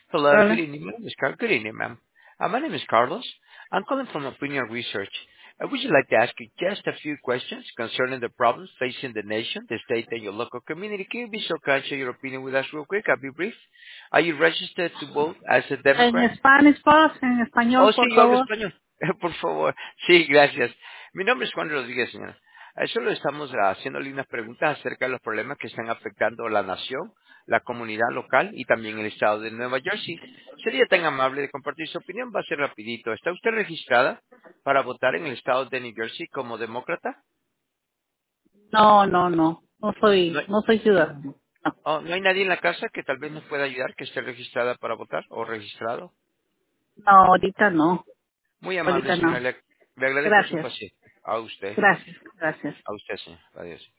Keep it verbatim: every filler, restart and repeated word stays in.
Hello, good Carla. evening. My name is Carl. Good evening, ma'am. Uh, my name is Carlos. I'm calling from Opinion Research. I would you like to ask you just a few questions concerning the problems facing the nation, the state, and your local community. Can you be so kind to share your opinion with us real quick? I'll be brief. Are you registered to vote as a En Democrat? Spanish, boss, en español, Oh, por sí, yo hablo favor. español. Por favor. Sí, gracias. Mi nombre es Juan Rodríguez, señora. A eso le estamos ah, haciéndole unas preguntas acerca de los problemas que están afectando a la nación, la comunidad local y también el estado de Nueva Jersey. Sería tan amable de compartir su opinión. Va a ser rapidito. ¿Está usted registrada para votar en el estado de New Jersey como demócrata? No, no, no. No No soy, hay, no soy ciudadano. No, oh, ¿no hay nadie en la casa que tal vez nos pueda ayudar que esté registrada para votar o registrado? no, ahorita no. Muy amable, Ahorita señora. no. Le, le agradezco su Gracias. paciencia. A usted. Gracias, gracias. A usted, señor. Adiós.